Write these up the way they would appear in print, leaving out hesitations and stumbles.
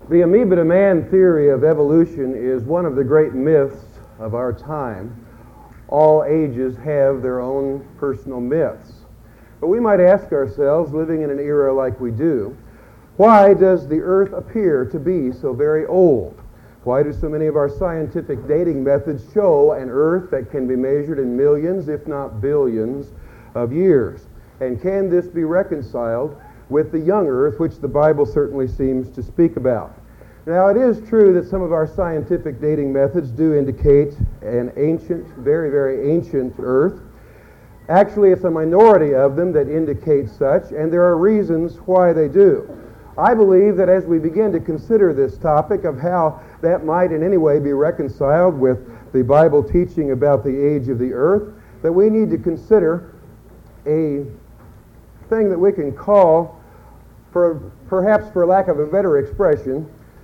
The amoeba to man theory of evolution is one of the great myths of our time. All ages have their own personal myths. But we might ask ourselves, living in an era like we do, why does the earth appear to be so very old? Why do so many of our scientific dating methods show an earth that can be measured in millions, if not billions, of years? And can this be reconciled with the young earth, which the Bible certainly seems to speak about? Now, it is true that some of our scientific dating methods do indicate an ancient, very, very ancient earth. Actually, it's a minority of them that indicate such, and there are reasons why they do. I believe that as we begin to consider this topic of how that might in any way be reconciled with the Bible teaching about the age of the earth, that we need to consider a thing that we can call, perhaps for lack of a better expression,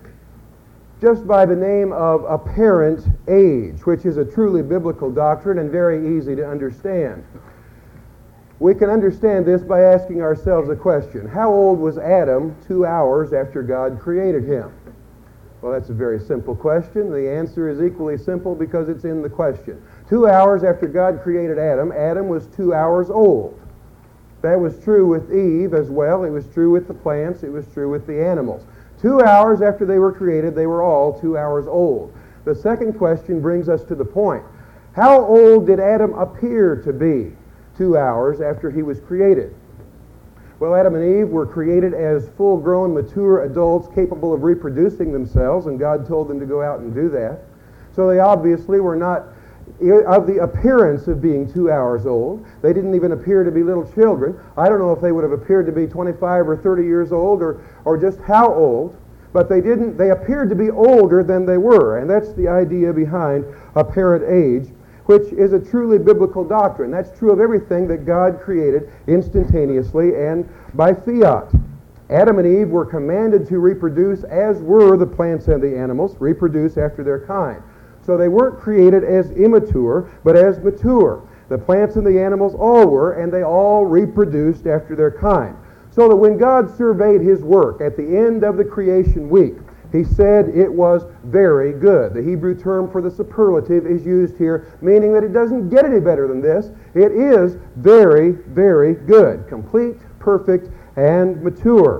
just by the name of apparent age, which is a truly biblical doctrine and very easy to understand. We can understand this by asking ourselves a question. How old was Adam 2 hours after God created him? Well, that's a very simple question. The answer is equally simple because it's in the question. 2 hours after God created Adam, Adam was 2 hours old. That was true with Eve as well. It was true with the plants. It was true with the animals. 2 hours after they were created, they were all 2 hours old. The second question brings us to the point. How old did Adam appear to be 2 hours after he was created? Well, Adam and Eve were created as full-grown, mature adults capable of reproducing themselves, and God told them to go out and do that. So they obviously were not of the appearance of being 2 hours old. They didn't even appear to be little children. I don't know if they would have appeared to be 25 or 30 years old or just how old, but they appeared to be older than they were, and that's the idea behind apparent age, which is a truly biblical doctrine. That's true of everything that God created instantaneously and by fiat. Adam and Eve were commanded to reproduce, as were the plants and the animals, reproduce after their kind. So they weren't created as immature, but as mature. The plants and the animals all were, and they all reproduced after their kind. So that when God surveyed his work at the end of the creation week, he said it was very good. The Hebrew term for the superlative is used here, meaning that it doesn't get any better than this. It is very, very good, complete, perfect, and mature.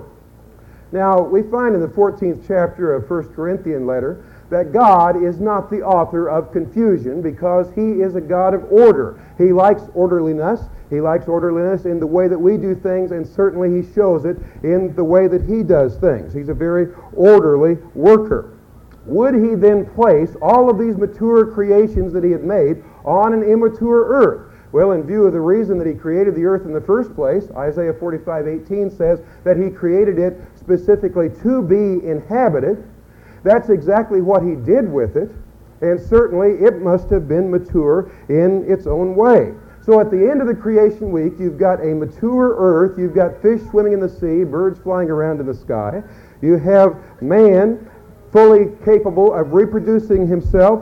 Now, we find in the 14th chapter of 1 Corinthians letter that God is not the author of confusion because he is a God of order. He likes orderliness. He likes orderliness in the way that we do things, and certainly he shows it in the way that he does things. He's a very orderly worker. Would he then place all of these mature creations that he had made on an immature earth? Well, in view of the reason that he created the earth in the first place, Isaiah 45:18 says that he created it specifically to be inhabited. That's exactly what he did with it, and certainly it must have been mature in its own way. So at the end of the creation week, you've got a mature earth, you've got fish swimming in the sea, birds flying around in the sky, you have man fully capable of reproducing himself,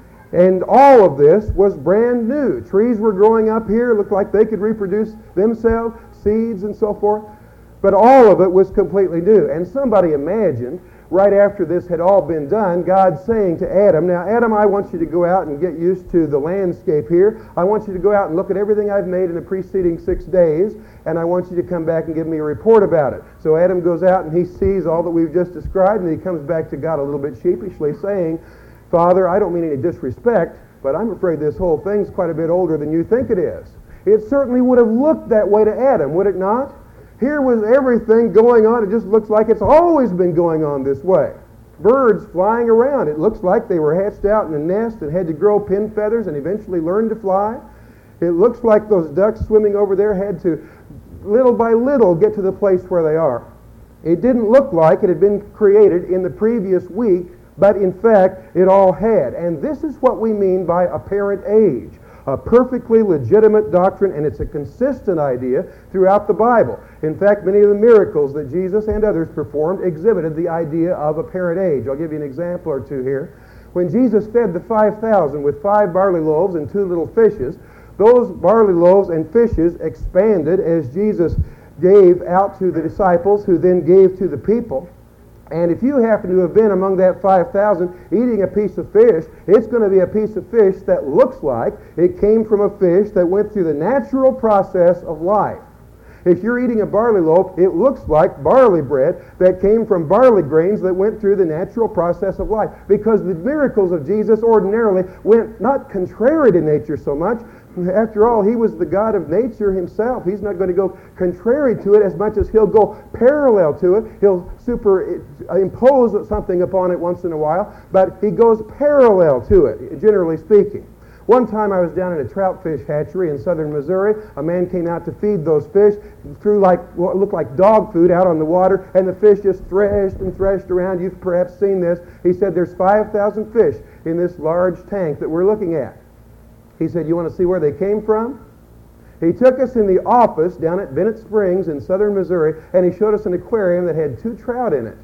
and all of this was brand new. Trees were growing up here, looked like they could reproduce themselves, seeds and so forth, but all of it was completely new. And somebody imagined, right after this had all been done, God saying to Adam, now Adam, I want you to go out and get used to the landscape here. I want you to go out and look at everything I've made in the preceding 6 days, and I want you to come back and give me a report about it. So Adam goes out and he sees all that we've just described, and he comes back to God a little bit sheepishly saying, Father, I don't mean any disrespect, but I'm afraid this whole thing's quite a bit older than you think it is. It certainly would have looked that way to Adam, would it not? Here was everything going on. It just looks like it's always been going on this way. Birds flying around. It looks like they were hatched out in a nest and had to grow pin feathers and eventually learn to fly. It looks like those ducks swimming over there had to, little by little, get to the place where they are. It didn't look like it had been created in the previous week, but in fact, it all had. And this is what we mean by apparent age. A perfectly legitimate doctrine, and it's a consistent idea throughout the Bible. In fact, many of the miracles that Jesus and others performed exhibited the idea of apparent age. I'll give you an example or two here. When Jesus fed the 5,000 with 5 barley loaves and 2 little fishes, those barley loaves and fishes expanded as Jesus gave out to the disciples, who then gave to the people. And if you happen to have been among that 5,000 eating a piece of fish, it's going to be a piece of fish that looks like it came from a fish that went through the natural process of life. If you're eating a barley loaf, it looks like barley bread that came from barley grains that went through the natural process of life. Because the miracles of Jesus ordinarily went not contrary to nature so much. After all, he was the God of nature himself. He's not going to go contrary to it as much as he'll go parallel to it. He'll superimpose something upon it once in a while, but he goes parallel to it, generally speaking. One time I was down at a trout fish hatchery in southern Missouri. A man came out to feed those fish, threw what looked like dog food out on the water, and the fish just threshed and threshed around. You've perhaps seen this. He said, there's 5,000 fish in this large tank that we're looking at. He said, you want to see where they came from? He took us in the office down at Bennett Springs in southern Missouri, and he showed us an aquarium that had 2 trout in it.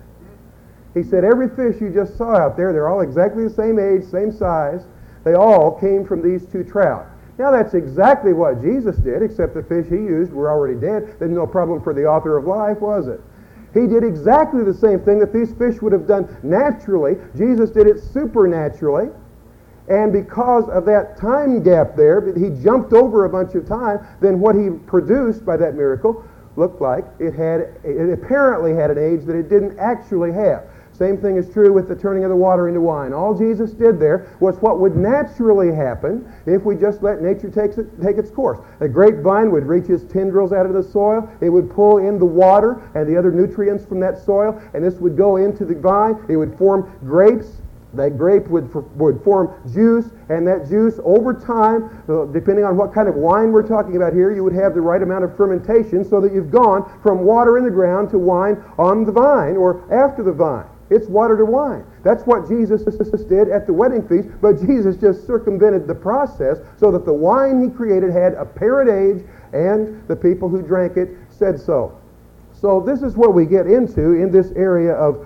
He said, every fish you just saw out there, they're all exactly the same age, same size. They all came from these 2 trout. Now that's exactly what Jesus did, except the fish he used were already dead. There's no problem for the author of life, was it? He did exactly the same thing that these fish would have done naturally. Jesus did it supernaturally. And because of that time gap there, he jumped over a bunch of time, then what he produced by that miracle looked like it apparently had an age that it didn't actually have. Same thing is true with the turning of the water into wine. All Jesus did there was what would naturally happen if we just let nature take its course. A grapevine would reach its tendrils out of the soil. It would pull in the water and the other nutrients from that soil, and this would go into the vine. It would form grapes. That grape would form juice, and that juice over time, depending on what kind of wine we're talking about here, you would have the right amount of fermentation so that you've gone from water in the ground to wine on the vine or after the vine. It's water to wine. That's what Jesus did at the wedding feast, but Jesus just circumvented the process so that the wine he created had apparent age, and the people who drank it said so. So this is what we get into in this area of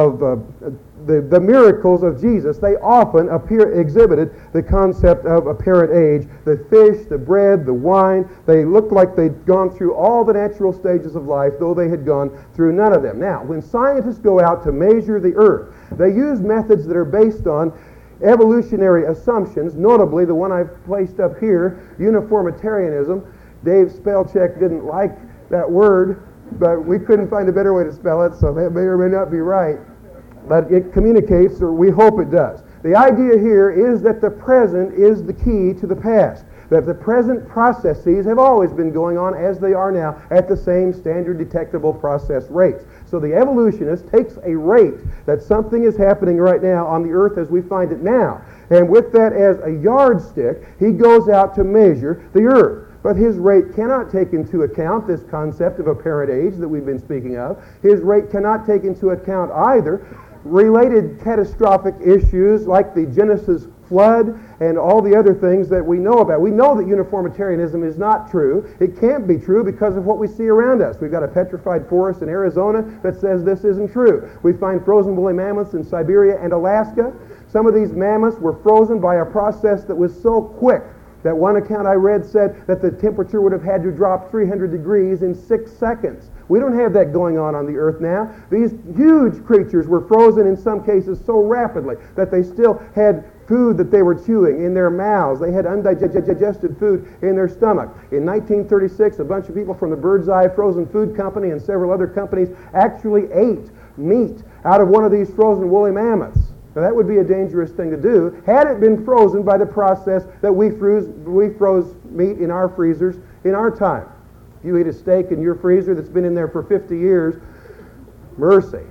the miracles of Jesus. They often exhibited the concept of apparent age. The fish, the bread, the wine, they looked like they'd gone through all the natural stages of life, though they had gone through none of them. Now, when scientists go out to measure the earth, they use methods that are based on evolutionary assumptions, notably the one I've placed up here, uniformitarianism. Dave Spellcheck didn't like that word, but we couldn't find a better way to spell it, so that may or may not be right. But it communicates, or we hope it does. The idea here is that the present is the key to the past. That the present processes have always been going on as they are now at the same standard detectable process rates. So the evolutionist takes a rate that something is happening right now on the earth as we find it now. And with that as a yardstick, he goes out to measure the earth. But his rate cannot take into account this concept of apparent age that we've been speaking of. His rate cannot take into account either related catastrophic issues like the Genesis flood and all the other things that we know about. We know that uniformitarianism is not true. It can't be true because of what we see around us. We've got a petrified forest in Arizona that says this isn't true. We find frozen woolly mammoths in Siberia and Alaska. Some of these mammoths were frozen by a process that was so quick that one account I read said that the temperature would have had to drop 300 degrees in 6 seconds. We don't have that going on the earth now. These huge creatures were frozen in some cases so rapidly that they still had food that they were chewing in their mouths. They had undigested food in their stomach. In 1936, a bunch of people from the Birdseye Frozen Food Company and several other companies actually ate meat out of one of these frozen woolly mammoths. Now that would be a dangerous thing to do had it been frozen by the process that we froze meat in our freezers in our time. If you eat a steak in your freezer that's been in there for 50 years, mercy.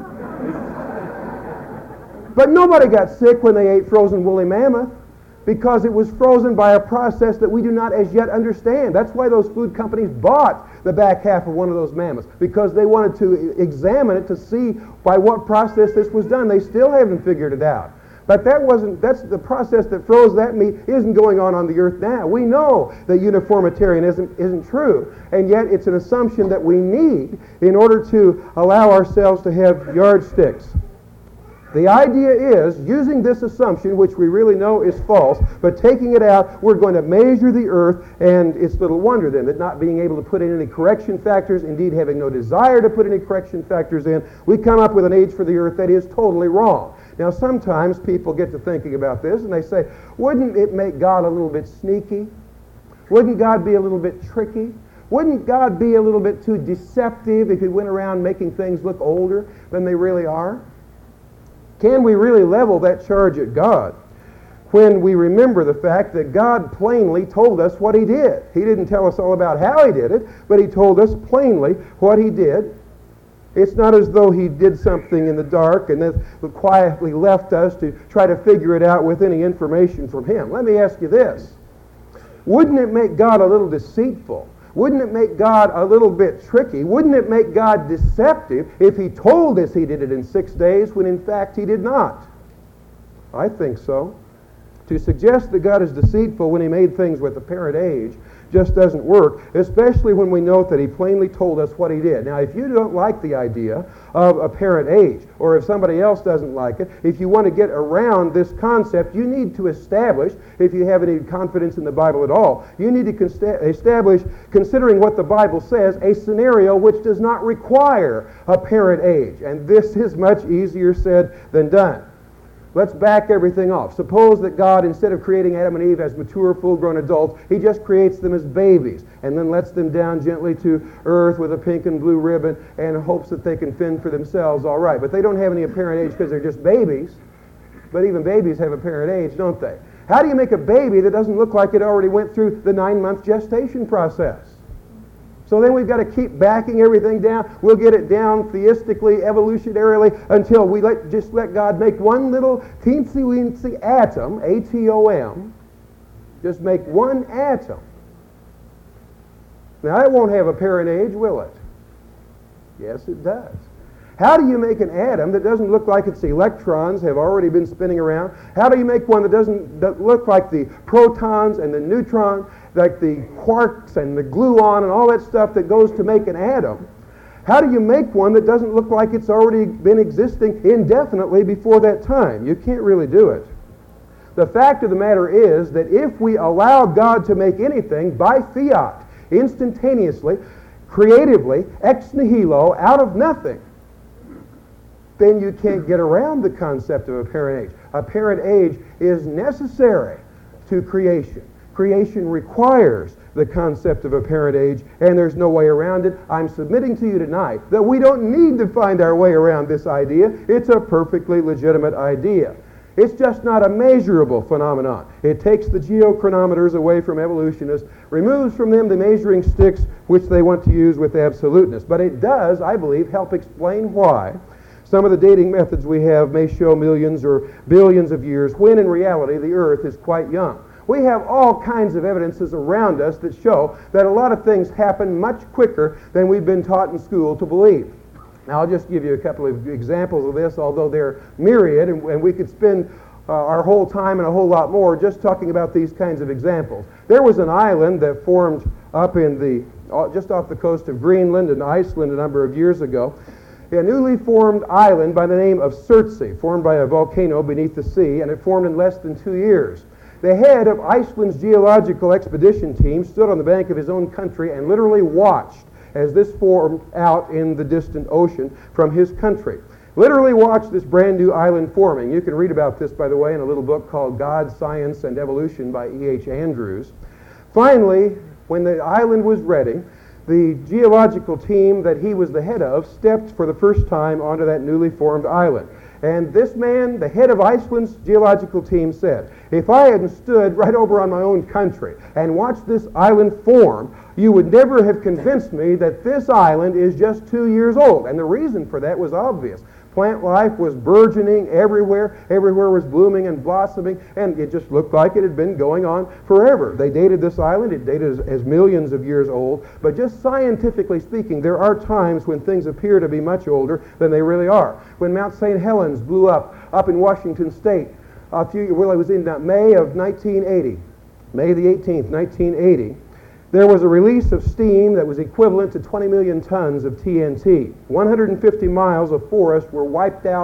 But nobody got sick when they ate frozen woolly mammoth because it was frozen by a process that we do not as yet understand. That's why those food companies bought the back half of one of those mammoths, because they wanted to examine it to see by what process this was done. They still haven't figured it out. But that's the process that froze that meat isn't going on the earth now. We know that uniformitarianism isn't true, and yet it's an assumption that we need in order to allow ourselves to have yardsticks. The idea is using this assumption, which we really know is false, but taking it out, we're going to measure the earth, and it's little wonder then that not being able to put in any correction factors, indeed having no desire to put any correction factors in, we come up with an age for the earth that is totally wrong. Now sometimes people get to thinking about this and they say, wouldn't it make God a little bit sneaky? Wouldn't God be a little bit tricky? Wouldn't God be a little bit too deceptive if he went around making things look older than they really are? Can we really level that charge at God when we remember the fact that God plainly told us what he did? He didn't tell us all about how he did it, but he told us plainly what he did. It's not as though he did something in the dark and then quietly left us to try to figure it out with any information from him. Let me ask you this. Wouldn't it make God a little deceitful? Wouldn't it make God a little bit tricky? Wouldn't it make God deceptive if he told us he did it in 6 days when in fact he did not? I think so. To suggest that God is deceitful when he made things with apparent age just doesn't work, especially when we note that he plainly told us what he did. Now, if you don't like the idea of apparent age, or if somebody else doesn't like it, if you want to get around this concept, you need to establish, if you have any confidence in the Bible at all, you need to establish, considering what the Bible says, a scenario which does not require apparent age. And this is much easier said than done. Let's back everything off. Suppose that God, instead of creating Adam and Eve as mature, full-grown adults, he just creates them as babies and then lets them down gently to earth with a pink and blue ribbon and hopes that they can fend for themselves all right. But they don't have any apparent age because they're just babies. But even babies have apparent age, don't they? How do you make a baby that doesn't look like it already went through the 9-month gestation process? So then we've got to keep backing everything down. We'll get it down theistically, evolutionarily, until we just let God make one little teensy-weensy atom, atom, just make one atom. Now, it won't have apparent age, will it? Yes, it does. How do you make an atom that doesn't look like its electrons have already been spinning around? How do you make one that doesn't look like the protons and the neutrons, like the quarks and the gluon and all that stuff that goes to make an atom? How do you make one that doesn't look like it's already been existing indefinitely before that time? You can't really do it. The fact of the matter is that if we allow God to make anything by fiat, instantaneously, creatively, ex nihilo, out of nothing, then you can't get around the concept of apparent age. Apparent age is necessary to creation. Creation requires the concept of apparent age, and there's no way around it. I'm submitting to you tonight that we don't need to find our way around this idea. It's a perfectly legitimate idea. It's just not a measurable phenomenon. It takes the geochronometers away from evolutionists, removes from them the measuring sticks which they want to use with absoluteness. But it does, I believe, help explain why some of the dating methods we have may show millions or billions of years, when in reality the earth is quite young. We have all kinds of evidences around us that show that a lot of things happen much quicker than we've been taught in school to believe. Now, I'll just give you a couple of examples of this, although they're myriad, and we could spend our whole time and a whole lot more just talking about these kinds of examples. There was an island that formed up in just off the coast of Greenland and Iceland a number of years ago. A newly formed island by the name of Surtsey, formed by a volcano beneath the sea, and it formed in less than 2 years. The head of Iceland's geological expedition team stood on the bank of his own country and literally watched as this formed out in the distant ocean from his country. Literally watched this brand new island forming. You can read about this, by the way, in a little book called God, Science, and Evolution by E.H. Andrews. Finally, when the island was ready, the geological team that he was the head of stepped for the first time onto that newly formed island. And this man, the head of Iceland's geological team, said, if I hadn't stood right over on my own country and watched this island form, you would never have convinced me that this island is just 2 years old. And the reason for that was obvious. Plant life was burgeoning everywhere. Everywhere was blooming and blossoming, and it just looked like it had been going on forever. They dated this island. It dated as millions of years old. But just scientifically speaking, there are times when things appear to be much older than they really are. When Mount St. Helens blew up in Washington State, it was in May of 1980, May the 18th, 1980, there was a release of steam that was equivalent to 20 million tons of TNT. 150 miles of forest were wiped out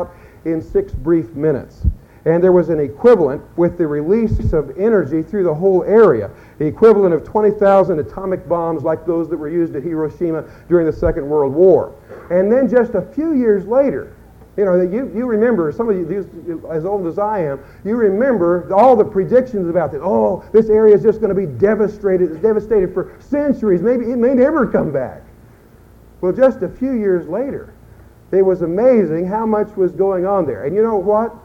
in 6 brief minutes. And there was an equivalent with the release of energy through the whole area, the equivalent of 20,000 atomic bombs like those that were used at Hiroshima during the Second World War. And then just a few years later, you remember, some of you, as old as I am, you remember all the predictions about this. Oh, this area is just going to be devastated for centuries. Maybe it may never come back. Well, just a few years later, it was amazing how much was going on there. And you know what?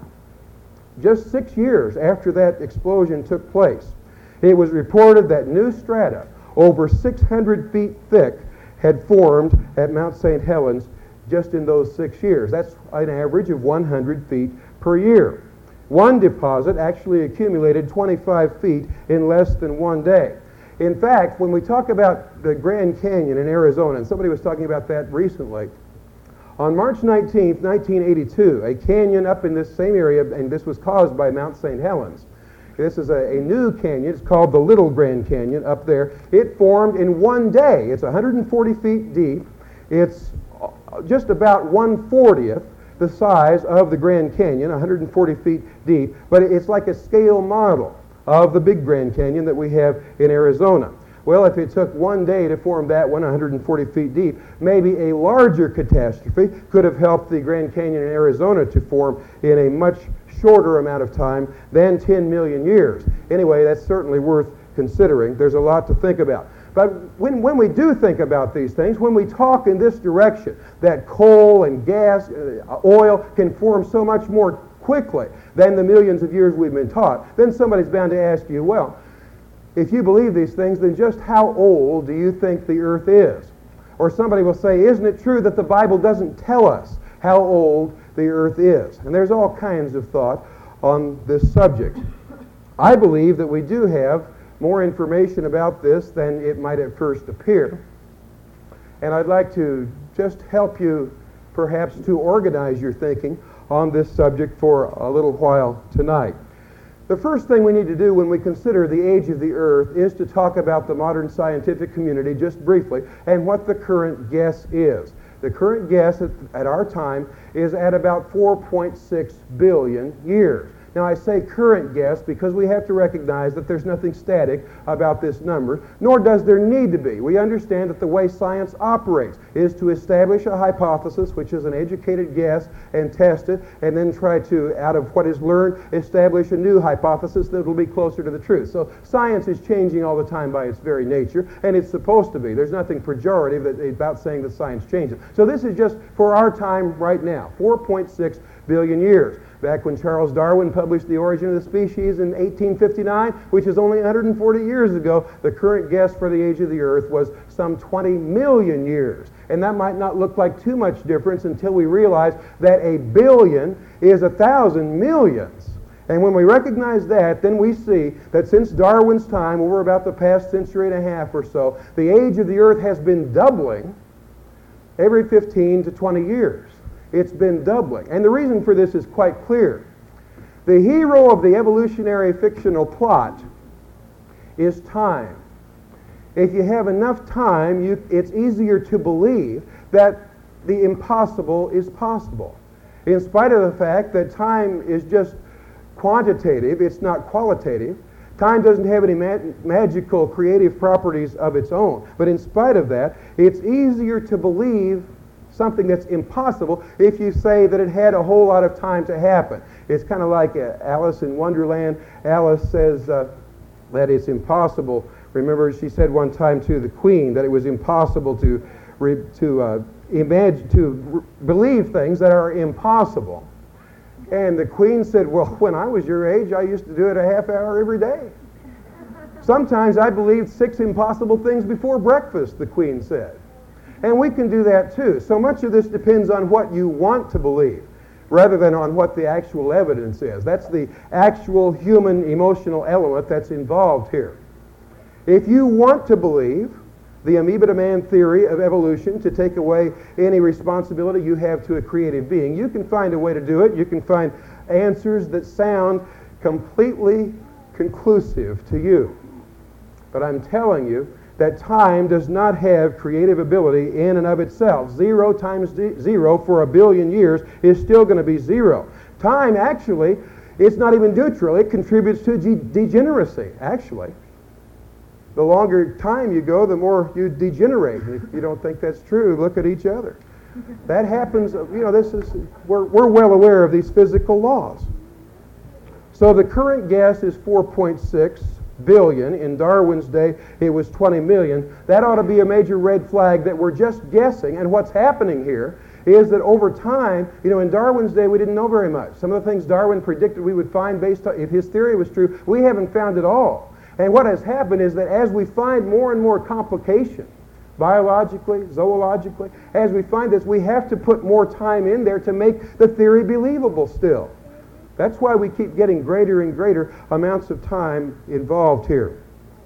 Just 6 years after that explosion took place, it was reported that new strata, over 600 feet thick, had formed at Mount St. Helens just in those 6 years. That's an average of 100 feet per year. One deposit actually accumulated 25 feet in less than 1 day. In fact, when we talk about the Grand Canyon in Arizona, and somebody was talking about that recently, on March 19th, 1982, a canyon up in this same area, and this was caused by Mount St. Helens. This is a new canyon. It's called the Little Grand Canyon up there. It formed in 1 day. It's 140 feet deep. It's just about 1/40th the size of the Grand Canyon, 140 feet deep, but it's like a scale model of the big Grand Canyon that we have in Arizona. Well, if it took 1 day to form that one 140 feet deep, maybe a larger catastrophe could have helped the Grand Canyon in Arizona to form in a much shorter amount of time than 10 million years. Anyway, that's certainly worth considering. There's a lot to think about. But when we do think about these things, when we talk in this direction, that coal and gas, oil can form so much more quickly than the millions of years we've been taught, then somebody's bound to ask you, well, if you believe these things, then just how old do you think the earth is? Or somebody will say, isn't it true that the Bible doesn't tell us how old the earth is? And there's all kinds of thought on this subject. I believe that we do have more information about this than it might at first appear. And I'd like to just help you perhaps to organize your thinking on this subject for a little while tonight. The first thing we need to do when we consider the age of the earth is to talk about the modern scientific community just briefly and what the current guess is. The current guess at our time is at about 4.6 billion years. Now, I say current guess because we have to recognize that there's nothing static about this number, nor does there need to be. We understand that the way science operates is to establish a hypothesis, which is an educated guess, and test it, and then try to, out of what is learned, establish a new hypothesis that will be closer to the truth. So science is changing all the time by its very nature, and it's supposed to be. There's nothing pejorative about saying that science changes. So this is just for our time right now, 4.6 billion years. Back when Charles Darwin published The Origin of the Species in 1859, which is only 140 years ago, the current guess for the age of the earth was some 20 million years. And that might not look like too much difference until we realize that a billion is 1,000 millions. And when we recognize that, then we see that since Darwin's time, over about the past century and a half or so, the age of the earth has been doubling every 15 to 20 years. It's been doubling. And the reason for this is quite clear. The hero of the evolutionary fictional plot is time. If you have enough time, it's easier to believe that the impossible is possible. In spite of the fact that time is just quantitative, it's not qualitative. Time doesn't have any magical creative properties of its own. But in spite of that, it's easier to believe something that's impossible if you say that it had a whole lot of time to happen. It's kind of like Alice in Wonderland. Alice says that it's impossible. Remember, she said one time to the Queen that it was impossible to believe things that are impossible. And the Queen said, well, when I was your age, I used to do it a half hour every day. Sometimes I believed 6 impossible things before breakfast, the Queen said. And we can do that too. So much of this depends on what you want to believe rather than on what the actual evidence is. That's the actual human emotional element that's involved here. If you want to believe the amoeba to man theory of evolution to take away any responsibility you have to a creative being, you can find a way to do it. You can find answers that sound completely conclusive to you. But I'm telling you that time does not have creative ability in and of itself. 0 times 0 for 1 billion years is still going to be 0. Time, actually, it's not even neutral. It contributes to degeneracy, actually. The longer time you go, the more you degenerate. If you don't think that's true, look at each other. That happens, we're well aware of these physical laws. So the current guess is 4.6 billion. In Darwin's day, it was 20 million. That ought to be a major red flag that we're just guessing. And what's happening here is that over time, in Darwin's day, we didn't know very much. Some of the things Darwin predicted we would find based on, if his theory was true, we haven't found it all. And what has happened is that as we find more and more complication, biologically, zoologically, as we find this, we have to put more time in there to make the theory believable still. That's why we keep getting greater and greater amounts of time involved here.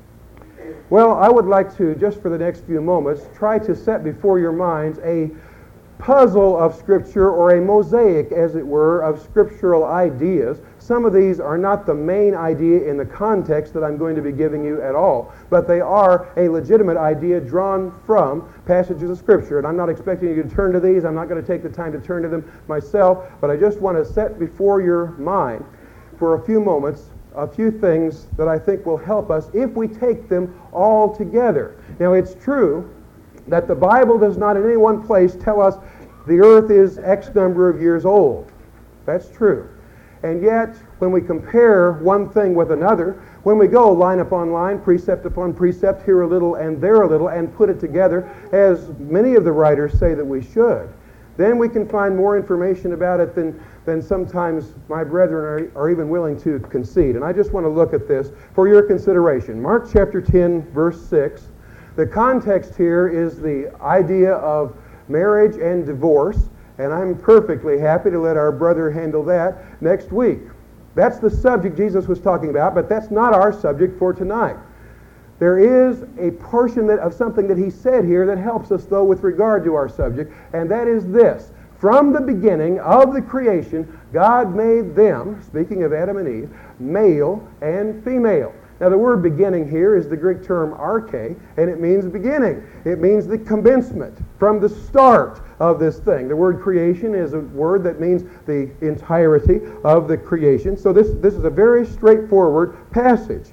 Well, I would like to, just for the next few moments, try to set before your minds a puzzle of Scripture, or a mosaic, as it were, of scriptural ideas. Some of these are not the main idea in the context that I'm going to be giving you at all, but they are a legitimate idea drawn from passages of Scripture. And I'm not expecting you to turn to these. I'm not going to take the time to turn to them myself, but I just want to set before your mind for a few moments a few things that I think will help us if we take them all together. Now, it's true that the Bible does not in any one place tell us the earth is X number of years old. That's true. And yet, when we compare one thing with another, when we go line upon line, precept upon precept, here a little and there a little, and put it together, as many of the writers say that we should, then we can find more information about it than sometimes my brethren are even willing to concede. And I just want to look at this for your consideration. Mark chapter 10, verse 6. The context here is the idea of marriage and divorce, and I'm perfectly happy to let our brother handle that next week. That's the subject Jesus was talking about, but that's not our subject for tonight. There is a portion of something that he said here that helps us, though, with regard to our subject, and that is this. From the beginning of the creation, God made them, speaking of Adam and Eve, male and female. Now, the word beginning here is the Greek term arche, and it means beginning. It means the commencement, from the start of this thing. The word creation is a word that means the entirety of the creation. So this is a very straightforward passage.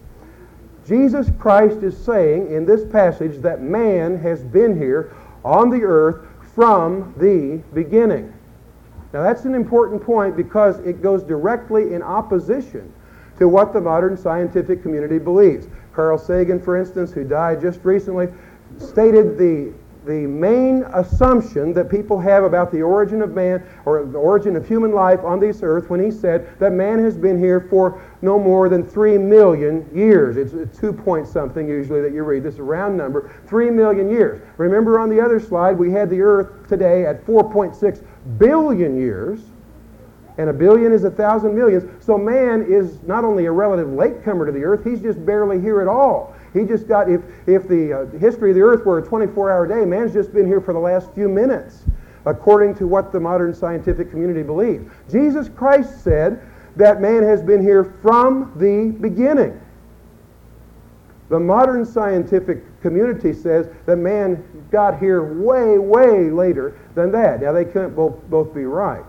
Jesus Christ is saying in this passage that man has been here on the earth from the beginning. Now, that's an important point because it goes directly in opposition to what the modern scientific community believes. Carl Sagan, for instance, who died just recently, stated the main assumption that people have about the origin of man, or the origin of human life on this earth, when he said that man has been here for no more than 3 million years. It's 2 point something usually that you read. This is a round number. 3 million years. Remember on the other slide, we had the earth today at 4.6 billion years. And 1 billion is 1,000 millions. So man is not only a relative latecomer to the earth, he's just barely here at all. He just got, if the history of the earth were a 24-hour day, man's just been here for the last few minutes, according to what the modern scientific community believes. Jesus Christ said that man has been here from the beginning. The modern scientific community says that man got here way, way later than that. Now, they can't both be right.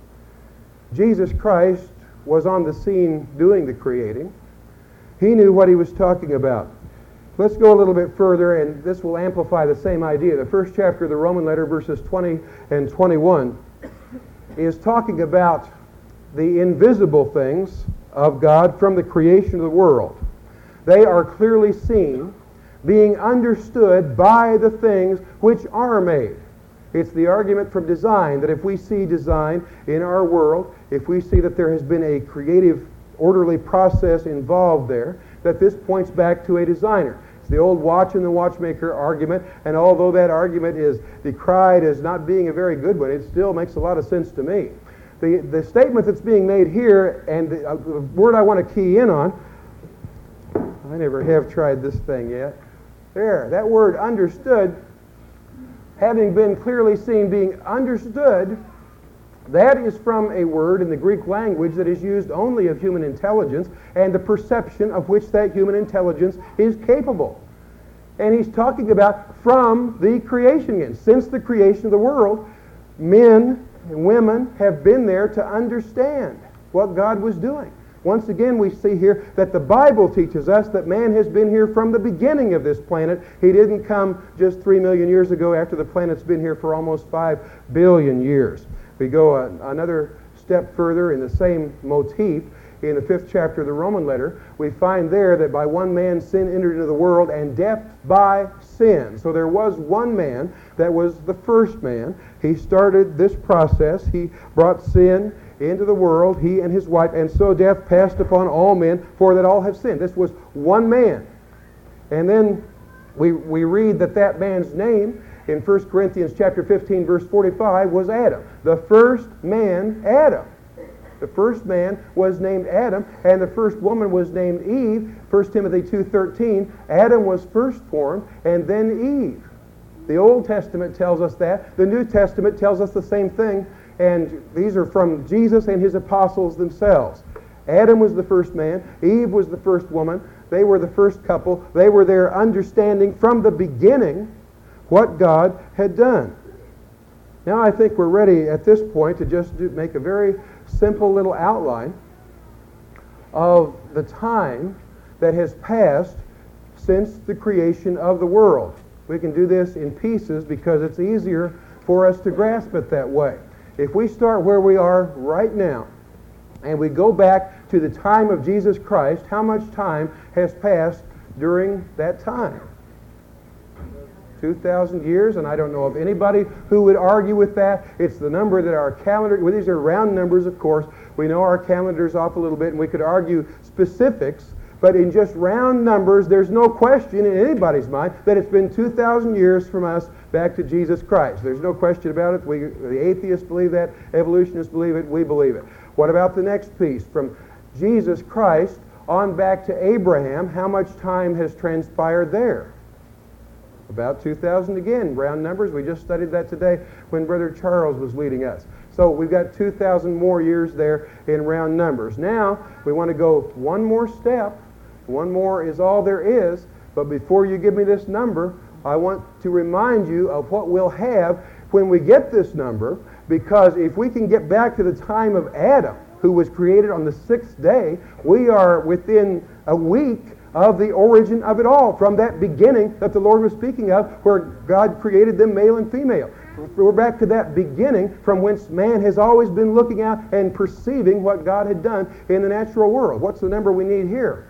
Jesus Christ was on the scene doing the creating. He knew what he was talking about. Let's go a little bit further, and this will amplify the same idea. The first chapter of the Roman letter, verses 20 and 21, is talking about the invisible things of God from the creation of the world. They are clearly seen, being understood by the things which are made. It's the argument from design, that if we see design in our world, if we see that there has been a creative, orderly process involved there, that this points back to a designer. It's the old watch and the watchmaker argument, and although that argument is decried as not being a very good one, it still makes a lot of sense to me. The statement that's being made here, and the word I want to key in on, I never have tried this thing yet. There, that word understood, having been clearly seen, being understood, that is from a word in the Greek language that is used only of human intelligence and the perception of which that human intelligence is capable. And he's talking about from the creation again. Since the creation of the world, men and women have been there to understand what God was doing. Once again, we see here that the Bible teaches us that man has been here from the beginning of this planet. He didn't come just 3 million years ago after the planet's been here for almost 5 billion years. We go another step further in the same motif. In the 5th chapter of the Roman letter, we find there that by one man sin entered into the world, and death by sin. So there was one man that was the first man. He started this process. He brought sin into the world, he and his wife, and so death passed upon all men, for that all have sinned. This was one man. And then we read that man's name in 1 Corinthians chapter 15, verse 45, was Adam. The first man, Adam. The first man was named Adam, and the first woman was named Eve. 1 Timothy 2:13, Adam was firstborn, and then Eve. The Old Testament tells us that. The New Testament tells us the same thing, and these are from Jesus and his apostles themselves. Adam was the first man. Eve was the first woman. They were the first couple. They were there understanding from the beginning what God had done. Now I think we're ready at this point to just make a very simple little outline of the time that has passed since the creation of the world. We can do this in pieces because it's easier for us to grasp it that way. If we start where we are right now and we go back to the time of Jesus Christ, how much time has passed during that time? 2,000 years, and I don't know of anybody who would argue with that. It's the number that our calendar, well, these are round numbers, of course. We know our calendar's off a little bit, and we could argue specifics, but in just round numbers, there's no question in anybody's mind that it's been 2,000 years from us back to Jesus Christ. There's no question about it. The atheists believe that, evolutionists believe it, we believe it. What about the next piece? From Jesus Christ on back to Abraham, how much time has transpired there? About 2,000 again, round numbers. We just studied that today when Brother Charles was leading us. So we've got 2,000 more years there in round numbers. Now, we want to go one more step. One more is all there is. But before you give me this number, I want to remind you of what we'll have when we get this number, because if we can get back to the time of Adam, who was created on the 6th day, we are within a week of the origin of it all, from that beginning that the Lord was speaking of, where God created them male and female. We're back to that beginning from whence man has always been looking out and perceiving what God had done in the natural world. What's the number we need here?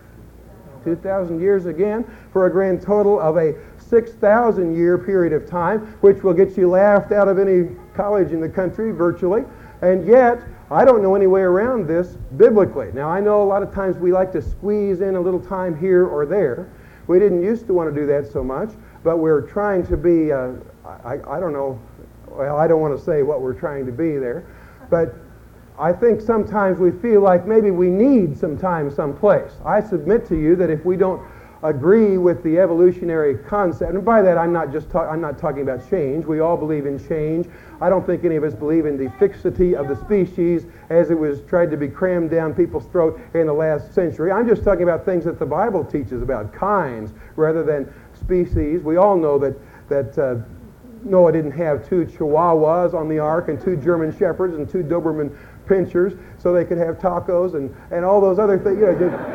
2,000 years again, for a grand total of a 6,000 year period of time, which will get you laughed out of any college in the country virtually. And yet, I don't know any way around this biblically. Now, I know a lot of times we like to squeeze in a little time here or there. We didn't used to want to do that so much, but we're trying to be, I don't know, well, I don't want to say what we're trying to be there, but I think sometimes we feel like maybe we need some time someplace. I submit to you that if we don't agree with the evolutionary concept, and by that I'm not talking about change. We all believe in change. I don't think any of us believe in the fixity of the species as it was tried to be crammed down people's throat in the last century. I'm just talking about things that the Bible teaches about, kinds rather than species. We all know that Noah didn't have 2 Chihuahuas on the ark and 2 German Shepherds and 2 Doberman Pinschers so they could have tacos and all those other things.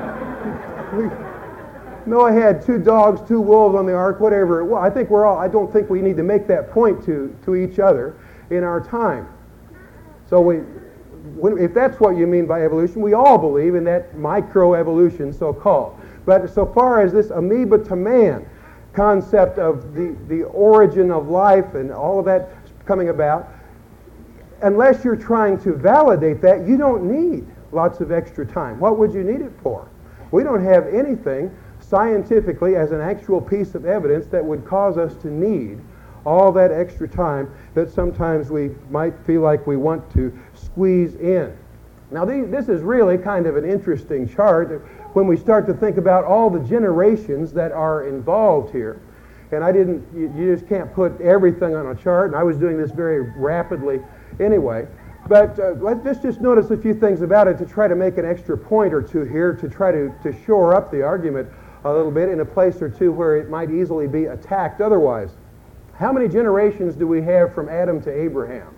Noah had 2 dogs, 2 wolves on the ark, whatever it was. I don't think we need to make that point to each other in our time. So if that's what you mean by evolution, we all believe in that microevolution, so-called. But so far as this amoeba to man concept of the origin of life and all of that coming about, unless you're trying to validate that, you don't need lots of extra time. What would you need it for? We don't have anything scientifically as an actual piece of evidence that would cause us to need all that extra time that sometimes we might feel like we want to squeeze in. Now this is really kind of an interesting chart when we start to think about all the generations that are involved here. And you just can't put everything on a chart, and I was doing this very rapidly anyway. But let's just notice a few things about it to try to make an extra point or two here to try to shore up the argument a little bit in a place or two where it might easily be attacked otherwise. How many generations do we have from Adam to Abraham?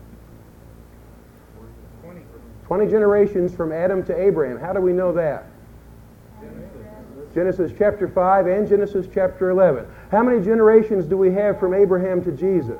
20 generations from Adam to Abraham. How do we know that? Genesis chapter 5 and Genesis chapter 11. How many generations do we have from Abraham to Jesus?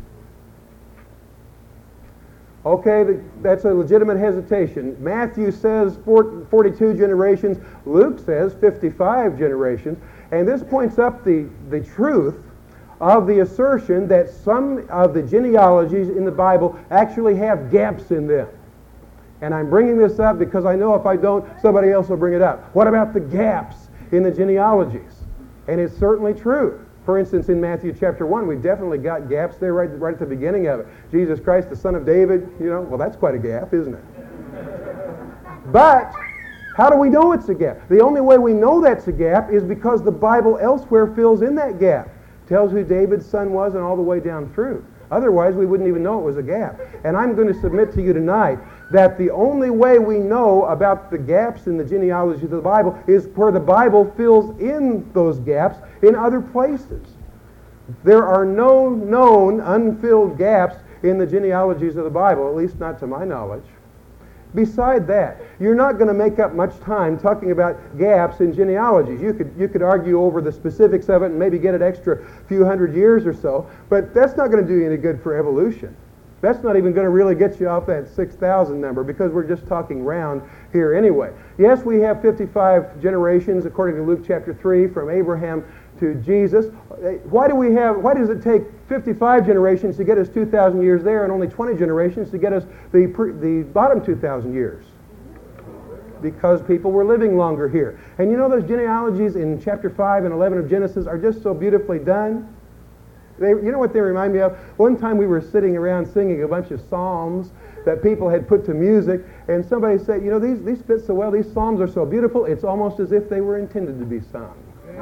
Okay, that's a legitimate hesitation. Matthew says 42 generations. Luke says 55 generations. And this points up the truth of the assertion that some of the genealogies in the Bible actually have gaps in them. And I'm bringing this up because I know if I don't, somebody else will bring it up. What about the gaps in the genealogies? And it's certainly true. For instance, in Matthew chapter 1, we've definitely got gaps there right at the beginning of it. Jesus Christ, the Son of David, well, that's quite a gap, isn't it? But how do we know it's a gap? The only way we know that's a gap is because the Bible elsewhere fills in that gap. Tells who David's son was and all the way down through. Otherwise, we wouldn't even know it was a gap. And I'm going to submit to you tonight that the only way we know about the gaps in the genealogy of the Bible is where the Bible fills in those gaps in other places. There are no known unfilled gaps in the genealogies of the Bible, at least not to my knowledge. Beside that, you're not going to make up much time talking about gaps in genealogies. You could argue over the specifics of it and maybe get an extra few hundred years or so, but that's not going to do you any good for evolution. That's not even going to really get you off that 6,000 number because we're just talking round here anyway. Yes, we have 55 generations according to Luke chapter 3 from Abraham to Jesus. Why does it take 55 generations to get us 2,000 years there and only 20 generations to get us the bottom 2,000 years? Because people were living longer here. And those genealogies in chapter 5 and 11 of Genesis are just so beautifully done. You know what they remind me of? One time we were sitting around singing a bunch of psalms that people had put to music, and somebody said, these fit so well, these psalms are so beautiful, it's almost as if they were intended to be sung.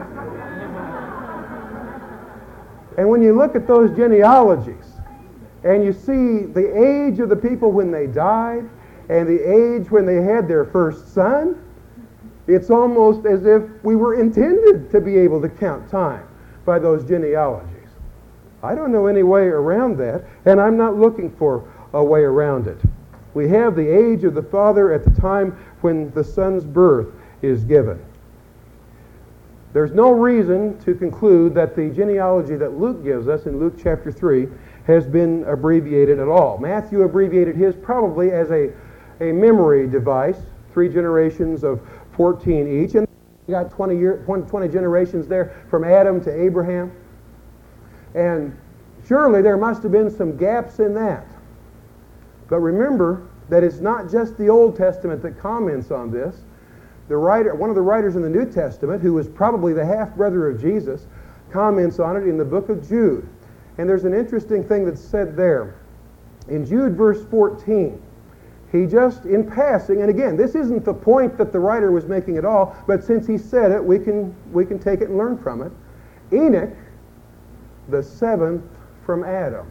And when you look at those genealogies, and you see the age of the people when they died, and the age when they had their first son, it's almost as if we were intended to be able to count time by those genealogies. I don't know any way around that, and I'm not looking for a way around it. We have the age of the father at the time when the son's birth is given. There's no reason to conclude that the genealogy that Luke gives us in Luke chapter 3 has been abbreviated at all. Matthew abbreviated his probably as a memory device, 3 generations of 14 each, and we got 20 generations there from Adam to Abraham. And surely there must have been some gaps in that. But remember that it's not just the Old Testament that comments on this. One of the writers in the New Testament, who was probably the half-brother of Jesus, comments on it in the book of Jude. And there's an interesting thing that's said there. In Jude verse 14, he just, in passing, and again, this isn't the point that the writer was making at all, but since he said it, we can take it and learn from it. Enoch, the seventh from Adam.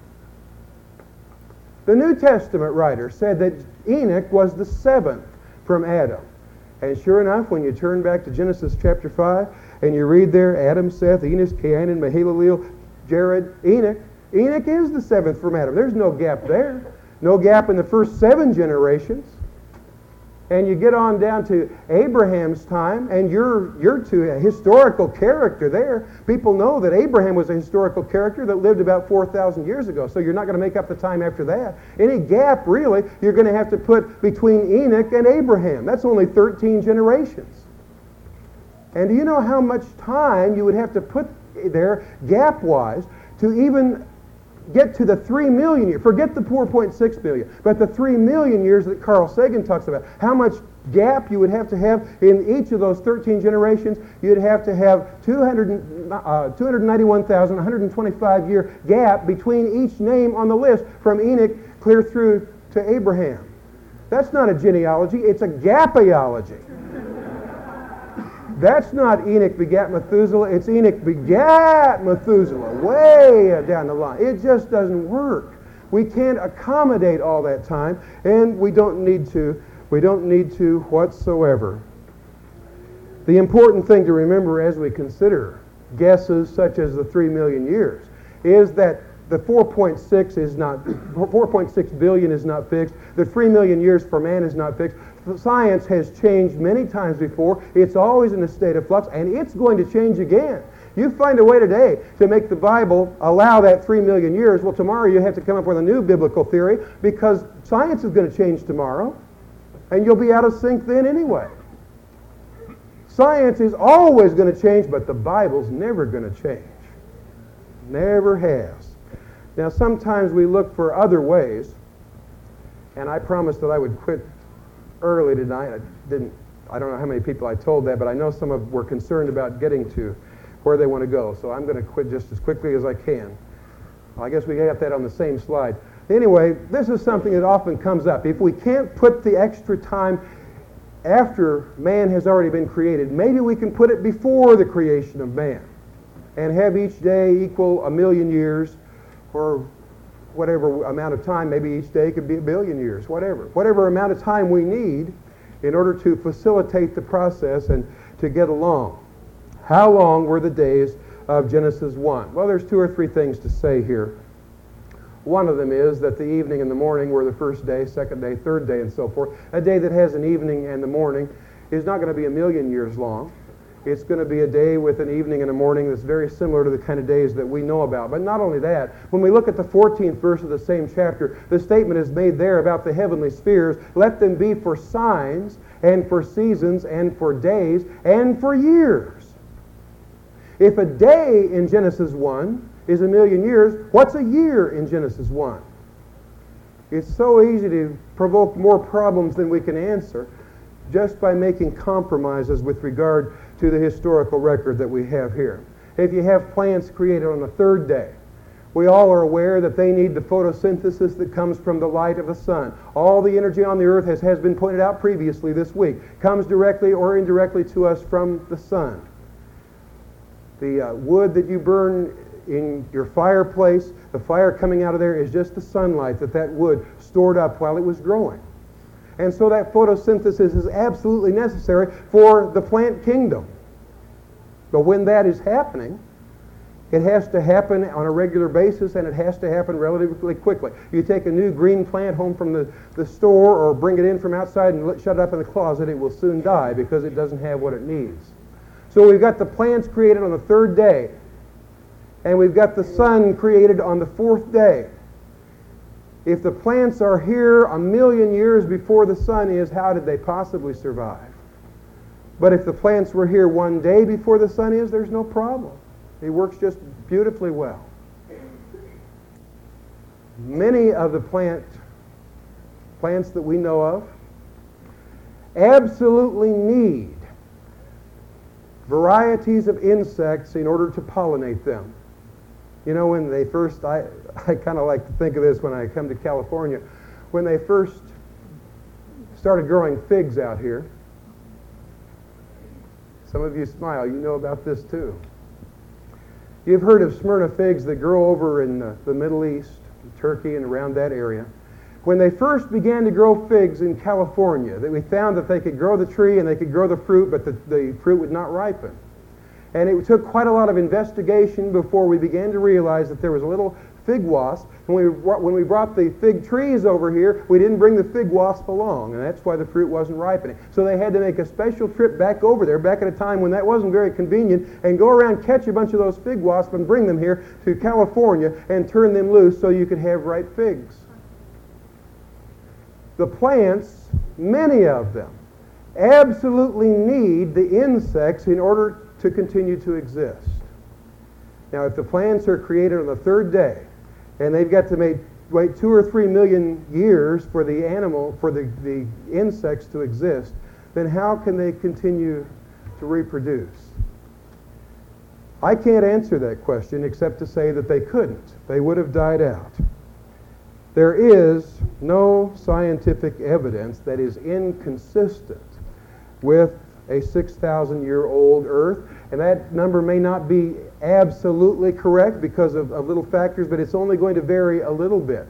The New Testament writer said that Enoch was the seventh from Adam. And sure enough, when you turn back to Genesis chapter 5, and you read there, Adam, Seth, Enos, Cainan, Mahalaleel, Jared, Enoch. Enoch is the seventh from Adam. There's no gap there. No gap in the first 7 generations. And you get on down to Abraham's time, and you're to a historical character there. People know that Abraham was a historical character that lived about 4,000 years ago, so you're not going to make up the time after that. Any gap, really, you're going to have to put between Enoch and Abraham. That's only 13 generations. And do you know how much time you would have to put there, gap-wise, to even get to the 3 million years? Forget the 4.6 billion, but the 3 million years that Carl Sagan talks about. How much gap you would have to have in each of those 13 generations? You'd have to have 291,125 year gap between each name on the list from Enoch clear through to Abraham. That's not a genealogy, it's a gapology. That's not Enoch begat Methuselah, it's Enoch begat Methuselah, way down the line. It just doesn't work. We can't accommodate all that time, and we don't need to whatsoever. The important thing to remember as we consider guesses such as the 3 million years is that the 4.6 billion is not fixed. The 3 million years for man is not fixed. Science has changed many times before. It's always in a state of flux, and it's going to change again. You find a way today to make the Bible allow that 3 million years. Well, tomorrow you have to come up with a new biblical theory because science is going to change tomorrow, and you'll be out of sync then anyway. Science is always going to change, but the Bible's never going to change. Never has. Now, sometimes we look for other ways, and I promised that I would quit early tonight. I don't know how many people I told that, but I know some were concerned about getting to where they want to go, so I'm going to quit just as quickly as I can. I guess we got that on the same slide. Anyway, this is something that often comes up. If we can't put the extra time after man has already been created, maybe we can put it before the creation of man and have each day equal 1 million years, or whatever amount of time. Maybe each day could be 1 billion years, whatever amount of time we need in order to facilitate the process and to get along. How long were the days of Genesis 1? Well, there's 2 or 3 things to say here. One of them is that the evening and the morning were the first day, second day, third day, and so forth. A day that has an evening and the morning is not going to be 1 million years long. It's going to be a day with an evening and a morning that's very similar to the kind of days that we know about. But not only that, when we look at the 14th verse of the same chapter, the statement is made there about the heavenly spheres. Let them be for signs and for seasons and for days and for years. If a day in Genesis 1 is 1 million years, what's a year in Genesis 1? It's so easy to provoke more problems than we can answer just by making compromises with regard to the historical record that we have here. If you have plants created on the third day, we all are aware that they need the photosynthesis that comes from the light of the sun. All the energy on the earth, as has been pointed out previously this week, comes directly or indirectly to us from the sun. The wood that you burn in your fireplace, the fire coming out of there is just the sunlight that wood stored up while it was growing. And so that photosynthesis is absolutely necessary for the plant kingdom. But when that is happening, it has to happen on a regular basis, and it has to happen relatively quickly. You take a new green plant home from the store or bring it in from outside and shut it up in the closet, it will soon die because it doesn't have what it needs. So we've got the plants created on the third day, and we've got the sun created on the fourth day. If the plants are here 1 million years before the sun is, how did they possibly survive? But if the plants were here 1 day before the sun is, there's no problem. It works just beautifully well. Many of the plants that we know of absolutely need varieties of insects in order to pollinate them. You know, when they first, I kind of like to think of this when I come to California, when they first started growing figs out here. Some of you smile, you know about this too. You've heard of Smyrna figs that grow over in the Middle East, Turkey and around that area. When they first began to grow figs in California, we found that they could grow the tree and they could grow the fruit, but the fruit would not ripen. And it took quite a lot of investigation before we began to realize that there was a little fig wasp. When we brought the fig trees over here, we didn't bring the fig wasp along, and that's why the fruit wasn't ripening. So they had to make a special trip back over there, back at a time when that wasn't very convenient, and go around, catch a bunch of those fig wasps and bring them here to California and turn them loose so you could have ripe figs. The plants, many of them, absolutely need the insects in order to continue to exist. Now, if the plants are created on the third day, and they've got to wait 2 or 3 million years for the insects to exist, then how can they continue to reproduce? I can't answer that question except to say that they couldn't. They would have died out. There is no scientific evidence that is inconsistent with a 6,000-year-old Earth, and that number may not be absolutely correct because of little factors, but it's only going to vary a little bit.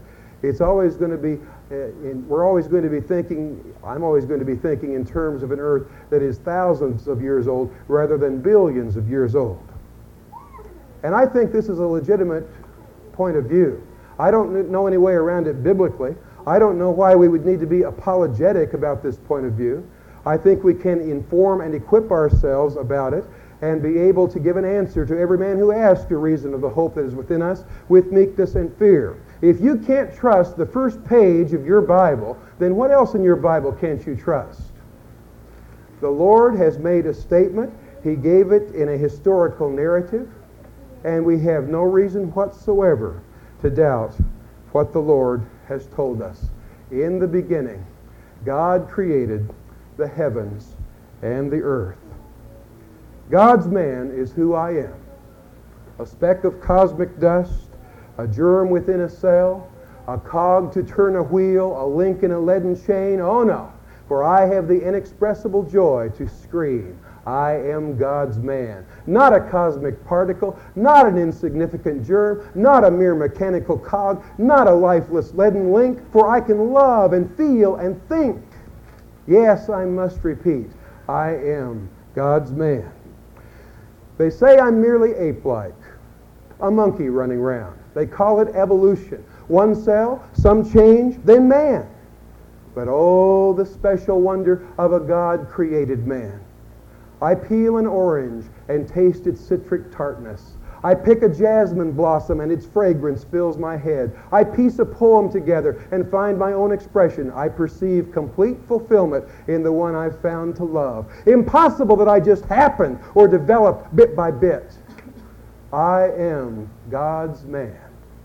It's always going to be, we're always going to be thinking, I'm always going to be thinking in terms of an earth that is thousands of years old rather than billions of years old. And I think this is a legitimate point of view. I don't know any way around it biblically. I don't know why we would need to be apologetic about this point of view. I think we can inform and equip ourselves about it and be able to give an answer to every man who asks a reason of the hope that is within us with meekness and fear. If you can't trust the first page of your Bible, then what else in your Bible can't you trust? The Lord has made a statement. He gave it in a historical narrative, and we have no reason whatsoever to doubt what the Lord has told us. In the beginning, God created the heavens and the earth. God's man is who I am. A speck of cosmic dust, a germ within a cell, a cog to turn a wheel, a link in a leaden chain. Oh no, for I have the inexpressible joy to scream, I am God's man. Not a cosmic particle, not an insignificant germ, not a mere mechanical cog, not a lifeless leaden link, for I can love and feel and think. Yes, I must repeat, I am God's man. They say I'm merely ape-like, a monkey running round. They call it evolution. One cell, some change, then man. But oh, the special wonder of a God-created man. I peel an orange and taste its citric tartness. I pick a jasmine blossom and its fragrance fills my head. I piece a poem together and find my own expression. I perceive complete fulfillment in the one I've found to love. Impossible that I just happen or develop bit by bit. I am God's man.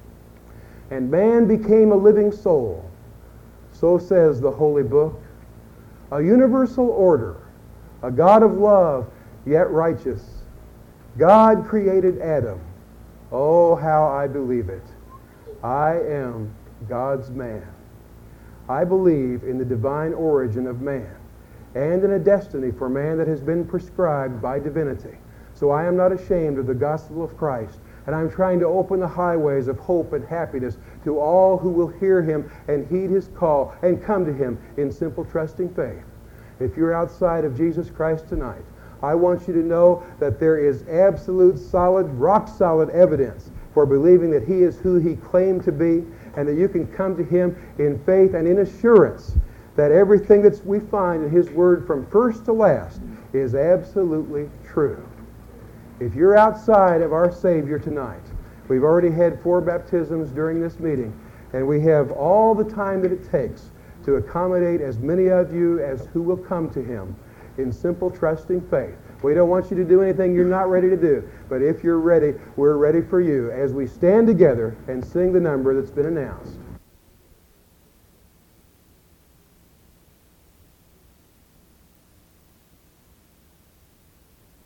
And man became a living soul. So says the Holy Book. A universal order. A God of love, yet righteous. God created Adam. Oh, how I believe it. I am God's man. I believe in the divine origin of man and in a destiny for man that has been prescribed by divinity. So I am not ashamed of the gospel of Christ, and I'm trying to open the highways of hope and happiness to all who will hear him and heed his call and come to him in simple trusting faith. If you're outside of Jesus Christ tonight, I want you to know that there is absolute, solid, rock-solid evidence for believing that he is who he claimed to be, and that you can come to him in faith and in assurance that everything that we find in his word from first to last is absolutely true. If you're outside of our Savior tonight, we've already had 4 baptisms during this meeting, and we have all the time that it takes to accommodate as many of you as who will come to him in simple, trusting faith. We don't want you to do anything you're not ready to do, but if you're ready, we're ready for you as we stand together and sing the number that's been announced.